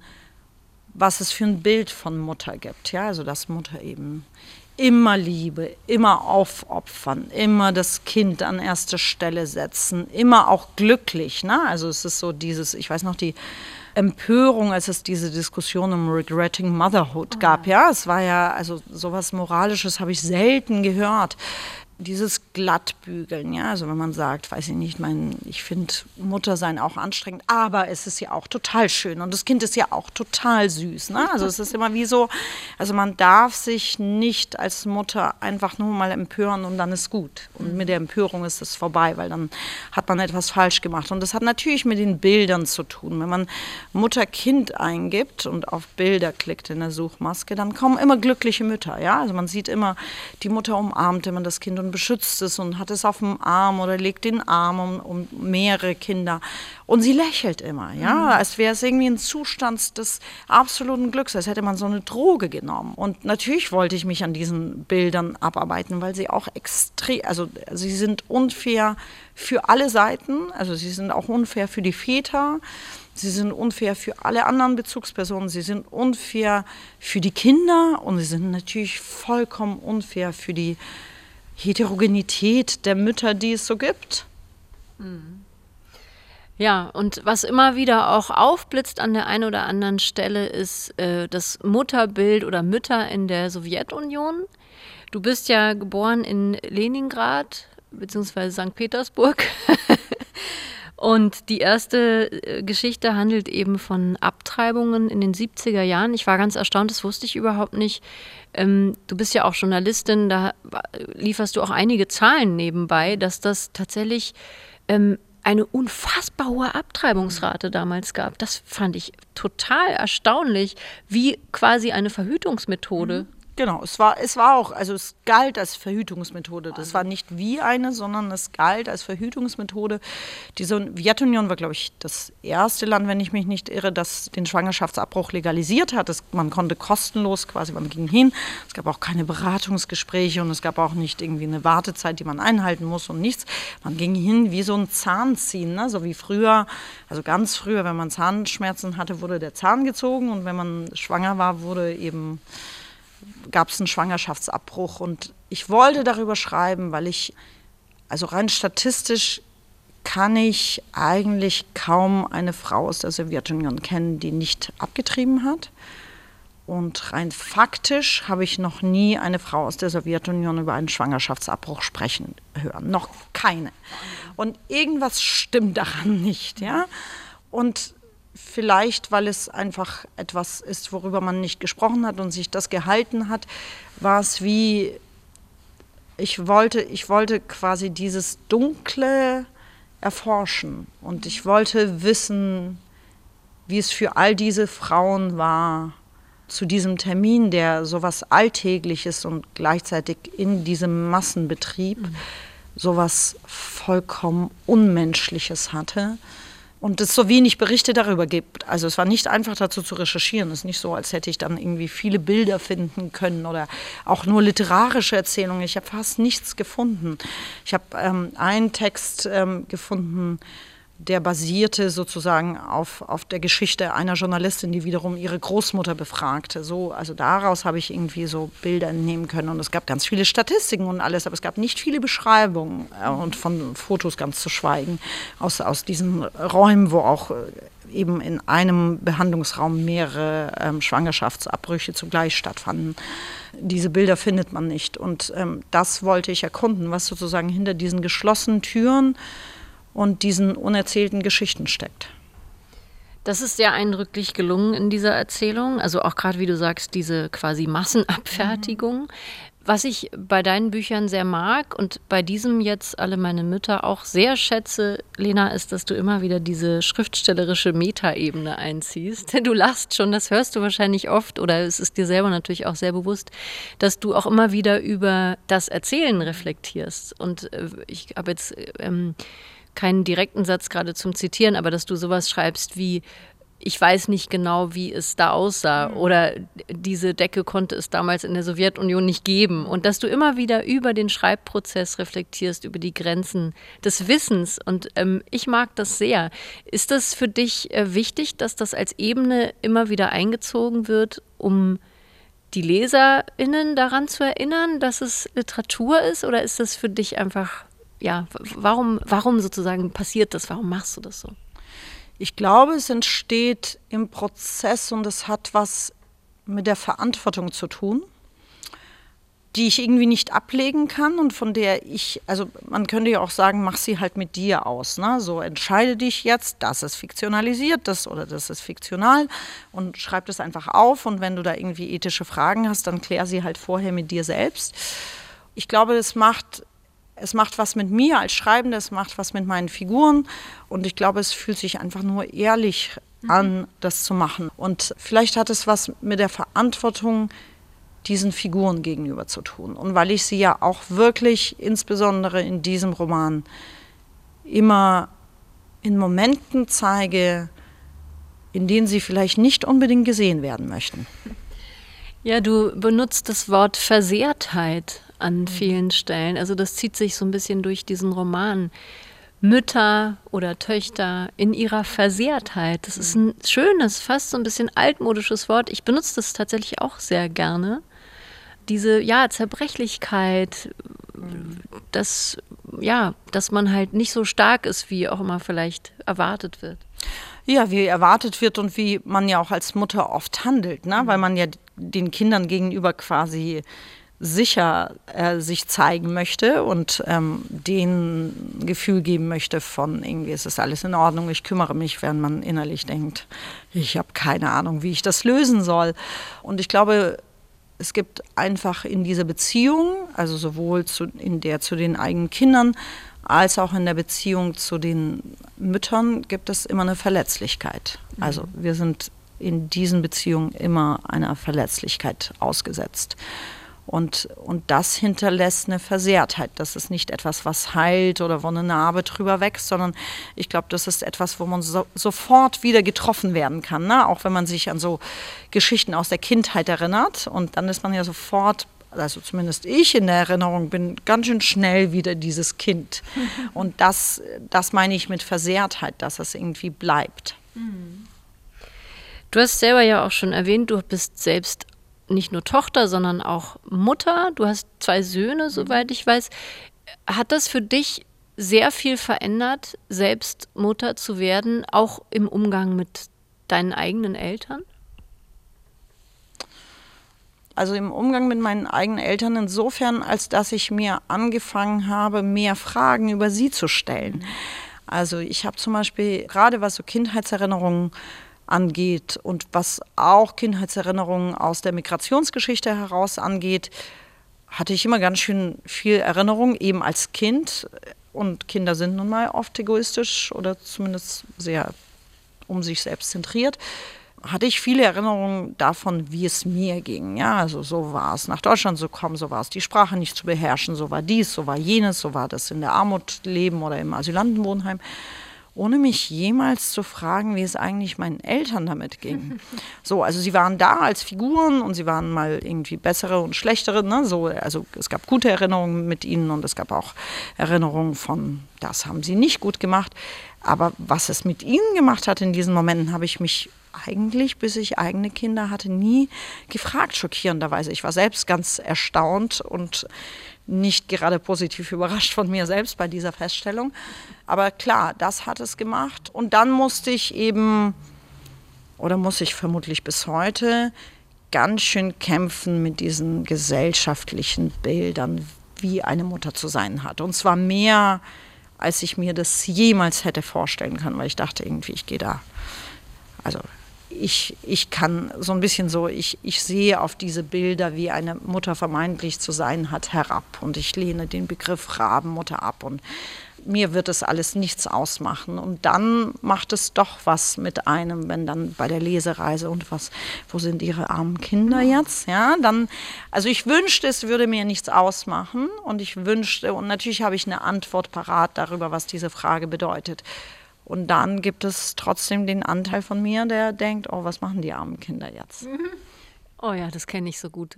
was es für ein Bild von Mutter gibt. Ja, also dass Mutter eben immer Liebe, immer aufopfern, immer das Kind an erste Stelle setzen, immer auch glücklich. Ne? Also es ist so dieses, ich weiß noch, die Empörung, als es diese Diskussion um Regretting Motherhood gab. Ja, es war ja, also sowas Moralisches habe ich selten gehört. Dieses Glattbügeln, ja, also wenn man sagt, weiß ich nicht, mein, ich finde Muttersein auch anstrengend, aber es ist ja auch total schön und das Kind ist ja auch total süß, ne? Also es ist immer wie so, also man darf sich nicht als Mutter einfach nur mal empören und dann ist gut. Und mit der Empörung ist es vorbei, weil dann hat man etwas falsch gemacht. Und das hat natürlich mit den Bildern zu tun. Wenn man Mutter-Kind eingibt und auf Bilder klickt in der Suchmaske, dann kommen immer glückliche Mütter, ja? Also man sieht immer, die Mutter umarmt immer das Kind und beschützt es und hat es auf dem Arm oder legt den Arm um, um mehrere Kinder. Und sie lächelt immer, ja, mhm. als wäre es irgendwie ein Zustand des absoluten Glücks, als hätte man so eine Droge genommen. Und natürlich wollte ich mich an diesen Bildern abarbeiten, weil sie auch extrem, also sie sind unfair für alle Seiten, also sie sind auch unfair für die Väter, sie sind unfair für alle anderen Bezugspersonen, sie sind unfair für die Kinder und sie sind natürlich vollkommen unfair für die Heterogenität der Mütter, die es so gibt. Ja, und was immer wieder auch aufblitzt an der einen oder anderen Stelle, ist äh, das Mutterbild oder Mütter in der Sowjetunion. Du bist ja geboren in Leningrad bzw. Sankt Petersburg. Und die erste äh, Geschichte handelt eben von Abtreibungen in den siebziger Jahren. Ich war ganz erstaunt, das wusste ich überhaupt nicht. Ähm, du bist ja auch Journalistin, da lieferst du auch einige Zahlen nebenbei, dass das tatsächlich ähm, eine unfassbar hohe Abtreibungsrate damals gab. Das fand ich total erstaunlich, wie quasi eine Verhütungsmethode. Mhm. Genau, es war, es war auch, also es galt als Verhütungsmethode. Das war nicht wie eine, sondern es galt als Verhütungsmethode. Die Sowjetunion war, glaube ich, das erste Land, wenn ich mich nicht irre, das den Schwangerschaftsabbruch legalisiert hat. Das, man konnte kostenlos quasi, man ging hin. Es gab auch keine Beratungsgespräche und es gab auch nicht irgendwie eine Wartezeit, die man einhalten muss und nichts. Man ging hin wie so ein Zahnziehen, ne? So wie früher, also ganz früher, wenn man Zahnschmerzen hatte, wurde der Zahn gezogen und wenn man schwanger war, wurde eben gab es einen Schwangerschaftsabbruch und ich wollte darüber schreiben, weil ich, also rein statistisch kann ich eigentlich kaum eine Frau aus der Sowjetunion kennen, die nicht abgetrieben hat. Und rein faktisch habe ich noch nie eine Frau aus der Sowjetunion über einen Schwangerschaftsabbruch sprechen hören. Noch keine. Und irgendwas stimmt daran nicht, ja. Und vielleicht, weil es einfach etwas ist, worüber man nicht gesprochen hat und sich das gehalten hat, war es wie, ich wollte, ich wollte quasi dieses Dunkle erforschen und ich wollte wissen, wie es für all diese Frauen war, zu diesem Termin, der sowas Alltägliches und gleichzeitig in diesem Massenbetrieb mhm. sowas vollkommen Unmenschliches hatte. Und es so wenig Berichte darüber gibt. Also es war nicht einfach dazu zu recherchieren. Es ist nicht so, als hätte ich dann irgendwie viele Bilder finden können oder auch nur literarische Erzählungen. Ich habe fast nichts gefunden. Ich habe ähm, einen Text ähm, gefunden, der basierte sozusagen auf, auf der Geschichte einer Journalistin, die wiederum ihre Großmutter befragte. So, also daraus habe ich irgendwie so Bilder entnehmen können. Und es gab ganz viele Statistiken und alles, aber es gab nicht viele Beschreibungen äh, und von Fotos ganz zu schweigen aus, aus diesen Räumen, wo auch äh, eben in einem Behandlungsraum mehrere ähm, Schwangerschaftsabbrüche zugleich stattfanden. Diese Bilder findet man nicht. Und ähm, das wollte ich erkunden, was sozusagen hinter diesen geschlossenen Türen und diesen unerzählten Geschichten steckt. Das ist sehr eindrücklich gelungen in dieser Erzählung. Also auch gerade, wie du sagst, diese quasi Massenabfertigung. Mhm. Was ich bei deinen Büchern sehr mag und bei diesem jetzt Alle meine Mütter auch sehr schätze, Lena, ist, dass du immer wieder diese schriftstellerische Metaebene einziehst. Du lachst schon, das hörst du wahrscheinlich oft oder es ist dir selber natürlich auch sehr bewusst, dass du auch immer wieder über das Erzählen reflektierst. Und äh, ich habe jetzt ähm, keinen direkten Satz gerade zum Zitieren, aber dass du sowas schreibst wie: Ich weiß nicht genau, wie es da aussah oder diese Decke konnte es damals in der Sowjetunion nicht geben. Und dass du immer wieder über den Schreibprozess reflektierst, über die Grenzen des Wissens. Und ähm, ich mag das sehr. Ist das für dich äh, wichtig, dass das als Ebene immer wieder eingezogen wird, um die LeserInnen daran zu erinnern, dass es Literatur ist? Oder ist das für dich einfach, ja, warum, warum sozusagen passiert das? Warum machst du das so? Ich glaube, es entsteht im Prozess und es hat was mit der Verantwortung zu tun, die ich irgendwie nicht ablegen kann und von der ich, also man könnte ja auch sagen, mach sie halt mit dir aus, ne? So, entscheide dich jetzt, das ist fiktionalisiert, das oder das ist fiktional und schreib das einfach auf und wenn du da irgendwie ethische Fragen hast, dann klär sie halt vorher mit dir selbst. Ich glaube, das macht Es macht was mit mir als Schreibende, es macht was mit meinen Figuren und ich glaube, es fühlt sich einfach nur ehrlich an, das zu machen. Und vielleicht hat es was mit der Verantwortung diesen Figuren gegenüber zu tun. Und weil ich sie ja auch wirklich, insbesondere in diesem Roman, immer in Momenten zeige, in denen sie vielleicht nicht unbedingt gesehen werden möchten. Ja, du benutzt das Wort Versehrtheit an vielen Stellen. Also das zieht sich so ein bisschen durch diesen Roman. Mütter oder Töchter in ihrer Versehrtheit. Das ist ein schönes, fast so ein bisschen altmodisches Wort. Ich benutze das tatsächlich auch sehr gerne. Diese, ja, Zerbrechlichkeit, dass, ja, dass man halt nicht so stark ist, wie auch immer vielleicht erwartet wird. Ja, wie erwartet wird und wie man ja auch als Mutter oft handelt, ne? Weil man ja den Kindern gegenüber quasi sicher äh, sich zeigen möchte und ähm, denen ein Gefühl geben möchte von irgendwie, es ist alles in Ordnung, ich kümmere mich, während man innerlich denkt, ich habe keine Ahnung, wie ich das lösen soll. Und ich glaube, es gibt einfach in dieser Beziehung, also sowohl zu, in der zu den eigenen Kindern, als auch in der Beziehung zu den Müttern gibt es immer eine Verletzlichkeit. Mhm. Also wir sind in diesen Beziehungen immer einer Verletzlichkeit ausgesetzt. Und, und das hinterlässt eine Versehrtheit. Das ist nicht etwas, was heilt oder wo eine Narbe drüber wächst, sondern ich glaube, das ist etwas, wo man so, sofort wieder getroffen werden kann. Ne? Auch wenn man sich an so Geschichten aus der Kindheit erinnert. Und dann ist man ja sofort, also zumindest ich in der Erinnerung, bin ganz schön schnell wieder dieses Kind. Und das, das meine ich mit Versehrtheit, dass es irgendwie bleibt. Du hast selber ja auch schon erwähnt, du bist selbst nicht nur Tochter, sondern auch Mutter. Du hast zwei Söhne, soweit ich weiß. Hat das für dich sehr viel verändert, selbst Mutter zu werden, auch im Umgang mit deinen eigenen Eltern? Also im Umgang mit meinen eigenen Eltern insofern, als dass ich mir angefangen habe, mehr Fragen über sie zu stellen. Also ich habe zum Beispiel, gerade was so Kindheitserinnerungen angeht und was auch Kindheitserinnerungen aus der Migrationsgeschichte heraus angeht, hatte ich immer ganz schön viel Erinnerung, eben als Kind. Und Kinder sind nun mal oft egoistisch oder zumindest sehr um sich selbst zentriert. Hatte ich viele Erinnerungen davon, wie es mir ging. Ja, also so war es, nach Deutschland zu kommen, so war es, die Sprache nicht zu beherrschen, so war dies, so war jenes, so war das in der Armut leben oder im Asylantenwohnheim. Ohne mich jemals zu fragen, wie es eigentlich meinen Eltern damit ging. So, also sie waren da als Figuren und sie waren mal irgendwie bessere und schlechtere. Ne? So, also es gab gute Erinnerungen mit ihnen und es gab auch Erinnerungen von, das haben sie nicht gut gemacht. Aber was es mit ihnen gemacht hat in diesen Momenten, habe ich mich eigentlich, bis ich eigene Kinder hatte, nie gefragt, schockierenderweise. Ich war selbst ganz erstaunt und nicht gerade positiv überrascht von mir selbst bei dieser Feststellung. Aber klar, das hat es gemacht. Und dann musste ich eben, oder muss ich vermutlich bis heute, ganz schön kämpfen mit diesen gesellschaftlichen Bildern, wie eine Mutter zu sein hat. Und zwar mehr, als ich mir das jemals hätte vorstellen können, weil ich dachte irgendwie, ich gehe da, also ich, ich kann so ein bisschen so, ich, ich sehe auf diese Bilder, wie eine Mutter vermeintlich zu sein hat, herab. Und ich lehne den Begriff Rabenmutter ab. Und mir wird es alles nichts ausmachen. Und dann macht es doch was mit einem, wenn dann bei der Lesereise und was, wo sind ihre armen Kinder jetzt? Ja, dann, also ich wünschte, es würde mir nichts ausmachen. Und ich wünschte, und natürlich habe ich eine Antwort parat darüber, was diese Frage bedeutet. Und dann gibt es trotzdem den Anteil von mir, der denkt, oh, was machen die armen Kinder jetzt? Oh ja, das kenne ich so gut.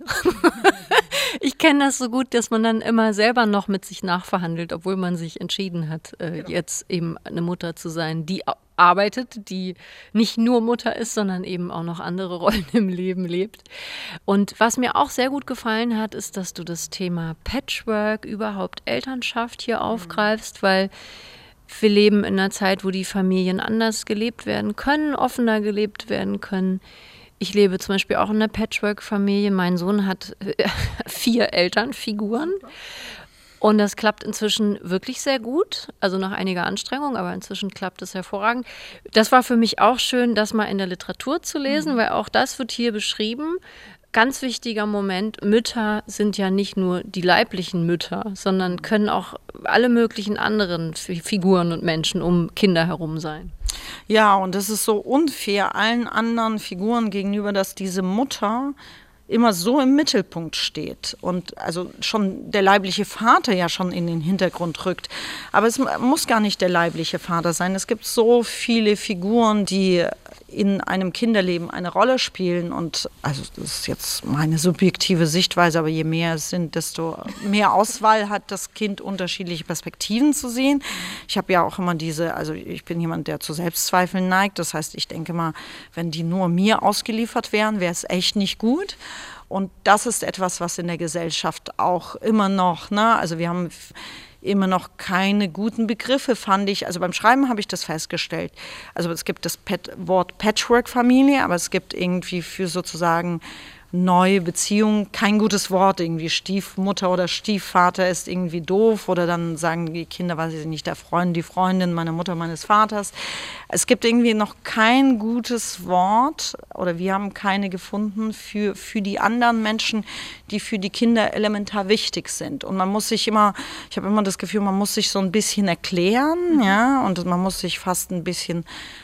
Ich kenne das so gut, dass man dann immer selber noch mit sich nachverhandelt, obwohl man sich entschieden hat, äh, genau. jetzt eben eine Mutter zu sein, die arbeitet, die nicht nur Mutter ist, sondern eben auch noch andere Rollen im Leben lebt. Und was mir auch sehr gut gefallen hat, ist, dass du das Thema Patchwork, überhaupt Elternschaft hier aufgreifst, weil wir leben in einer Zeit, wo die Familien anders gelebt werden können, offener gelebt werden können. Ich lebe zum Beispiel auch in einer Patchwork-Familie. Mein Sohn hat vier Elternfiguren und das klappt inzwischen wirklich sehr gut. Also nach einiger Anstrengung, aber inzwischen klappt es hervorragend. Das war für mich auch schön, das mal in der Literatur zu lesen, mhm. weil auch das wird hier beschrieben. Ganz wichtiger Moment, Mütter sind ja nicht nur die leiblichen Mütter, sondern können auch alle möglichen anderen Figuren und Menschen um Kinder herum sein. Ja, und es ist so unfair allen anderen Figuren gegenüber, dass diese Mutter immer so im Mittelpunkt steht und also schon der leibliche Vater ja schon in den Hintergrund rückt. Aber es muss gar nicht der leibliche Vater sein. Es gibt so viele Figuren, die in einem Kinderleben eine Rolle spielen und also das ist jetzt meine subjektive Sichtweise, aber je mehr es sind, desto mehr Auswahl hat das Kind, unterschiedliche Perspektiven zu sehen. Ich habe ja auch immer diese, also ich bin jemand, der zu Selbstzweifeln neigt, das heißt, ich denke mal, wenn die nur mir ausgeliefert wären, wäre es echt nicht gut. Und das ist etwas, was in der Gesellschaft auch immer noch, ne, also wir haben immer noch keine guten Begriffe, fand ich. Also beim Schreiben habe ich das festgestellt. Also es gibt das Pet- Wort Patchwork-Familie, aber es gibt irgendwie für sozusagen neue Beziehungen kein gutes Wort. Irgendwie Stiefmutter oder Stiefvater ist irgendwie doof oder dann sagen die Kinder, weiß ich nicht, der Freund, die Freundin meiner Mutter, meines Vaters. Es gibt irgendwie noch kein gutes Wort oder wir haben keine gefunden für, für die anderen Menschen, die für die Kinder elementar wichtig sind. Und man muss sich immer, ich habe immer das Gefühl, man muss sich so ein bisschen erklären, ja, und man muss sich fast ein bisschen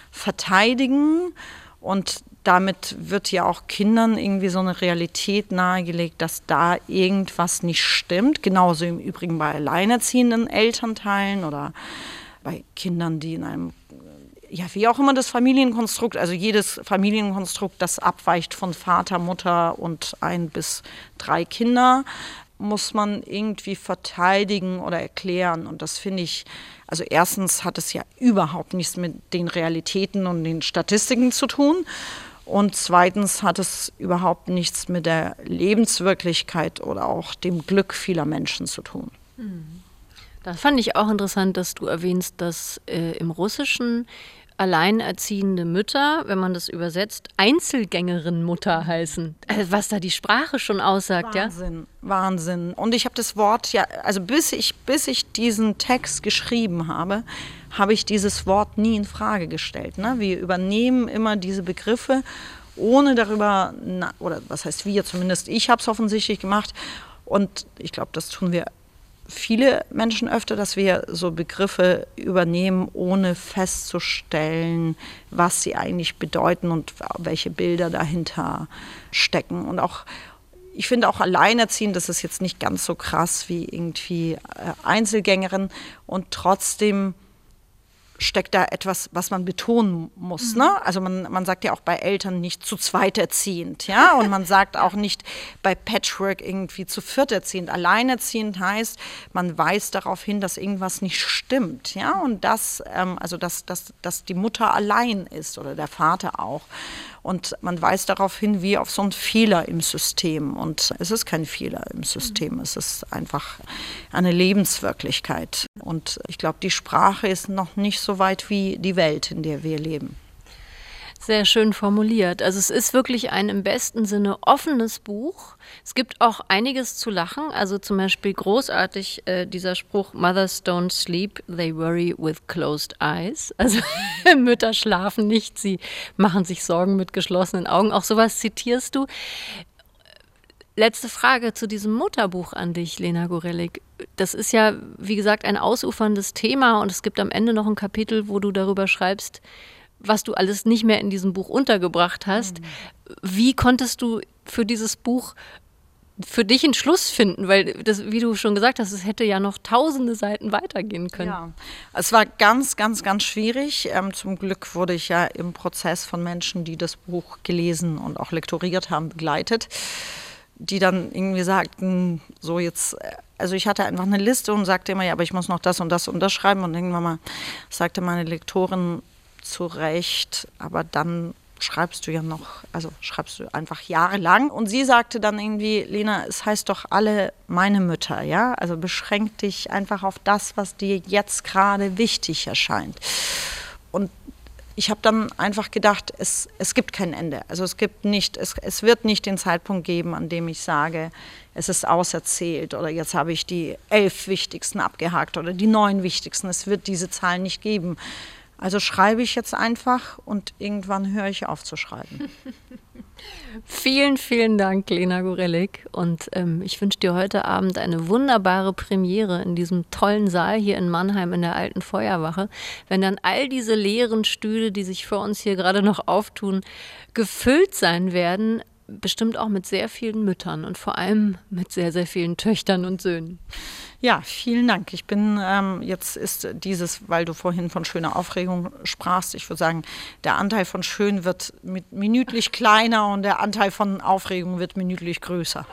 verteidigen und damit wird ja auch Kindern irgendwie so eine Realität nahegelegt, dass da irgendwas nicht stimmt. Genauso im Übrigen bei alleinerziehenden Elternteilen oder bei Kindern, die in einem, ja, wie auch immer das Familienkonstrukt, also jedes Familienkonstrukt, das abweicht von Vater, Mutter und ein bis drei Kinder, muss man irgendwie verteidigen oder erklären. Und das finde ich, also erstens hat es ja überhaupt nichts mit den Realitäten und den Statistiken zu tun. Und zweitens hat es überhaupt nichts mit der Lebenswirklichkeit oder auch dem Glück vieler Menschen zu tun. Das fand ich auch interessant, dass du erwähnst, dass äh, im Russischen alleinerziehende Mütter, wenn man das übersetzt, Einzelgängerin-Mutter heißen. Also was da die Sprache schon aussagt, ja? Wahnsinn, Wahnsinn. Und ich habe das Wort ja, also bis ich, bis ich diesen Text geschrieben habe, habe ich dieses Wort nie in Frage gestellt. Ne? Wir übernehmen immer diese Begriffe, ohne darüber, na, oder was heißt wir, zumindest ich habe es offensichtlich gemacht. Und ich glaube, das tun wir viele Menschen öfter, dass wir so Begriffe übernehmen, ohne festzustellen, was sie eigentlich bedeuten und welche Bilder dahinter stecken. Und auch, ich finde auch alleinerziehend, das ist jetzt nicht ganz so krass wie irgendwie Einzelgängerin und trotzdem steckt da etwas, was man betonen muss. Mhm. Ne? Also man, man sagt ja auch bei Eltern nicht zu zweit erziehend, ja, und man sagt auch nicht bei Patchwork irgendwie zu viert erziehend. Alleinerziehend heißt, man weist darauf hin, dass irgendwas nicht stimmt, ja, und das, ähm, also dass, dass, dass die Mutter allein ist oder der Vater auch. Und man weist darauf hin, wie auf so einen Fehler im System. Und es ist kein Fehler im System, es ist einfach eine Lebenswirklichkeit. Und ich glaube, die Sprache ist noch nicht so weit wie die Welt, in der wir leben. Sehr schön formuliert. Also es ist wirklich ein im besten Sinne offenes Buch. Es gibt auch einiges zu lachen. Also zum Beispiel großartig äh, dieser Spruch, Mothers don't sleep, they worry with closed eyes. Also Mütter schlafen nicht, sie machen sich Sorgen mit geschlossenen Augen. Auch sowas zitierst du. Letzte Frage zu diesem Mutterbuch an dich, Lena Gorelick. Das ist ja, wie gesagt, ein ausuferndes Thema und es gibt am Ende noch ein Kapitel, wo du darüber schreibst, was du alles nicht mehr in diesem Buch untergebracht hast. Mhm. Wie konntest du für dieses Buch für dich einen Schluss finden? Weil, das, wie du schon gesagt hast, es hätte ja noch tausende Seiten weitergehen können. Ja, es war ganz, ganz, ganz schwierig. Ähm, zum Glück wurde ich ja im Prozess von Menschen, die das Buch gelesen und auch lektoriert haben, begleitet, die dann irgendwie sagten, so jetzt, also ich hatte einfach eine Liste und sagte immer, ja, aber ich muss noch das und das unterschreiben. Und irgendwann mal sagte meine Lektorin, zu Recht, aber dann schreibst du ja noch, also schreibst du einfach jahrelang. Und sie sagte dann irgendwie, Lena, es heißt doch alle meine Mütter, ja? Also beschränk dich einfach auf das, was dir jetzt gerade wichtig erscheint. Und ich habe dann einfach gedacht, es, es gibt kein Ende. Also es gibt nicht, es, es wird nicht den Zeitpunkt geben, an dem ich sage, es ist auserzählt oder jetzt habe ich die elf wichtigsten abgehakt oder die neun wichtigsten. Es wird diese Zahlen nicht geben. Also schreibe ich jetzt einfach und irgendwann höre ich auf zu schreiben. Vielen, vielen Dank, Lena Gorelick. Und ähm, ich wünsche dir heute Abend eine wunderbare Premiere in diesem tollen Saal hier in Mannheim in der Alten Feuerwache. Wenn dann all diese leeren Stühle, die sich vor uns hier gerade noch auftun, gefüllt sein werden, bestimmt auch mit sehr vielen Müttern und vor allem mit sehr, sehr vielen Töchtern und Söhnen. Ja, vielen Dank. Ich bin, ähm, jetzt ist dieses, weil du vorhin von schöner Aufregung sprachst, ich würde sagen, der Anteil von schön wird mit minütlich kleiner und der Anteil von Aufregung wird minütlich größer.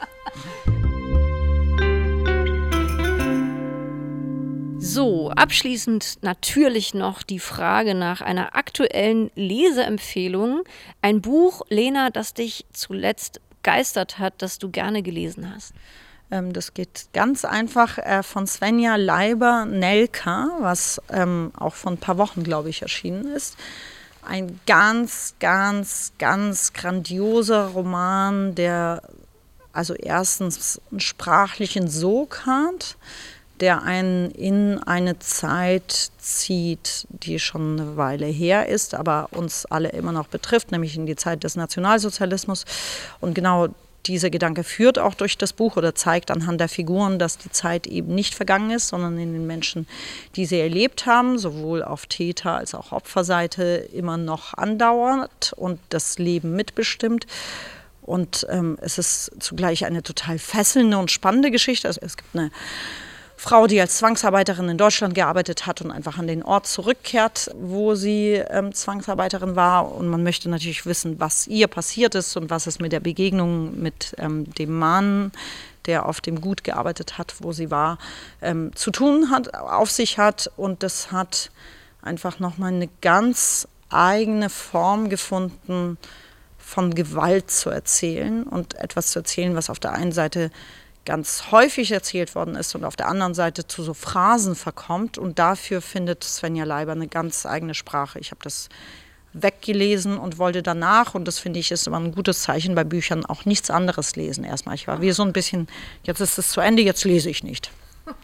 So, abschließend natürlich noch die Frage nach einer aktuellen Leseempfehlung. Ein Buch, Lena, das dich zuletzt begeistert hat, das du gerne gelesen hast. Ähm, das geht ganz einfach äh, von Svenja Leiber, Nelka, was ähm, auch vor ein paar Wochen, glaube ich, erschienen ist. Ein ganz, ganz, ganz grandioser Roman, der also erstens einen sprachlichen Sog hat, der einen in eine Zeit zieht, die schon eine Weile her ist, aber uns alle immer noch betrifft, nämlich in die Zeit des Nationalsozialismus. Und genau dieser Gedanke führt auch durch das Buch oder zeigt anhand der Figuren, dass die Zeit eben nicht vergangen ist, sondern in den Menschen, die sie erlebt haben, sowohl auf Täter- als auch Opferseite, immer noch andauert und das Leben mitbestimmt. Und ähm, es ist zugleich eine total fesselnde und spannende Geschichte. Also es gibt eine Frau, die als Zwangsarbeiterin in Deutschland gearbeitet hat und einfach an den Ort zurückkehrt, wo sie ähm, Zwangsarbeiterin war. Und man möchte natürlich wissen, was ihr passiert ist und was es mit der Begegnung mit ähm, dem Mann, der auf dem Gut gearbeitet hat, wo sie war, ähm, zu tun hat, auf sich hat. Und das hat einfach nochmal eine ganz eigene Form gefunden, von Gewalt zu erzählen und etwas zu erzählen, was auf der einen Seite ganz häufig erzählt worden ist und auf der anderen Seite zu so Phrasen verkommt. Und dafür findet Svenja Leiber eine ganz eigene Sprache. Ich habe das weggelesen und wollte danach, und das finde ich ist immer ein gutes Zeichen bei Büchern, auch nichts anderes lesen erstmal. Ich war wie so ein bisschen, jetzt ist es zu Ende, jetzt lese ich nicht.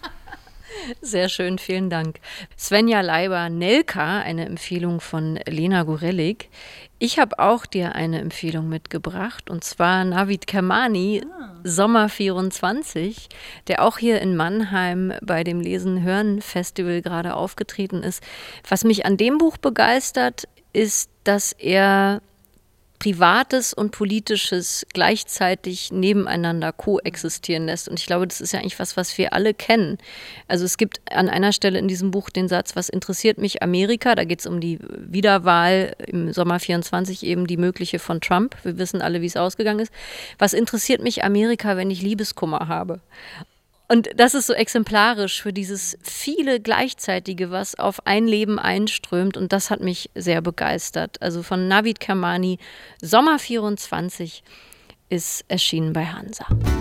Sehr schön, vielen Dank. Svenja Leiber, Nelka, eine Empfehlung von Lena Gorelick. Ich habe auch dir eine Empfehlung mitgebracht, und zwar Navid Kermani, ah. Sommer vierundzwanzig, der auch hier in Mannheim bei dem Lesen-Hören-Festival gerade aufgetreten ist. Was mich an dem Buch begeistert, ist, dass er Privates und Politisches gleichzeitig nebeneinander koexistieren lässt. Und ich glaube, das ist ja eigentlich was, was wir alle kennen. Also es gibt an einer Stelle in diesem Buch den Satz, was interessiert mich Amerika? Da geht es um die Wiederwahl im Sommer vierundzwanzig, eben die mögliche von Trump. Wir wissen alle, wie es ausgegangen ist. Was interessiert mich Amerika, wenn ich Liebeskummer habe? Und das ist so exemplarisch für dieses viele Gleichzeitige, was auf ein Leben einströmt. Und das hat mich sehr begeistert. Also von Navid Kermani, Sommer vierundzwanzig, ist erschienen bei Hansa.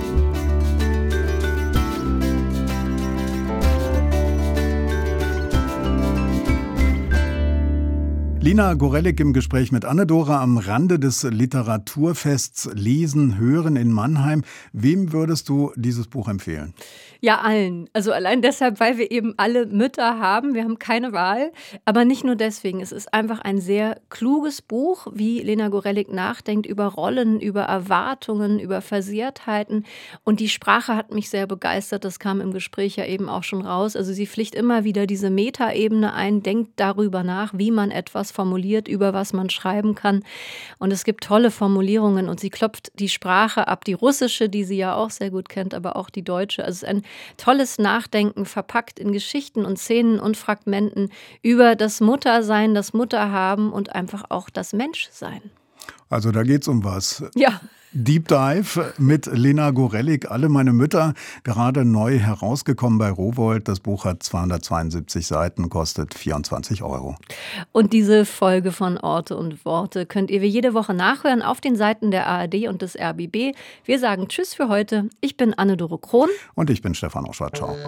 Lena Gorelik im Gespräch mit Anne-Dore am Rande des Literaturfests Lesen, Hören in Mannheim. Wem würdest du dieses Buch empfehlen? Ja, allen. Also allein deshalb, weil wir eben alle Mütter haben. Wir haben keine Wahl. Aber nicht nur deswegen. Es ist einfach ein sehr kluges Buch, wie Lena Gorelik nachdenkt über Rollen, über Erwartungen, über Versehrtheiten. Und die Sprache hat mich sehr begeistert. Das kam im Gespräch ja eben auch schon raus. Also sie fliegt immer wieder diese Metaebene ein, denkt darüber nach, wie man etwas formuliert, über was man schreiben kann. Und es gibt tolle Formulierungen und sie klopft die Sprache ab, die russische, die sie ja auch sehr gut kennt, aber auch die deutsche. Also es ist ein tolles Nachdenken, verpackt in Geschichten und Szenen und Fragmenten über das Muttersein, das Mutterhaben und einfach auch das Menschsein. Also da geht's um was. Ja. Deep Dive mit Lena Gorelik, Alle meine Mütter, gerade neu herausgekommen bei Rowohlt. Das Buch hat zweihundertzweiundsiebzig Seiten, kostet vierundzwanzig Euro. Und diese Folge von Orte und Worte könnt ihr wie jede Woche nachhören auf den Seiten der A R D und des R B B. Wir sagen Tschüss für heute. Ich bin Anne-Dore Krohn. Und ich bin Stefan Oschwart. Ciao.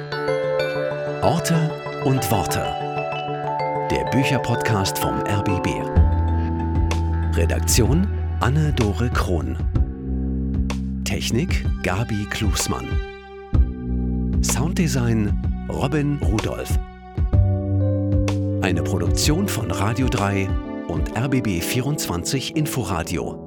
Orte und Worte. Der Bücherpodcast vom R B B. Redaktion Anne-Dore Krohn. Technik Gabi Klusmann. Sounddesign Robin Rudolph. Eine Produktion von Radio drei und R B B vierundzwanzig Inforadio.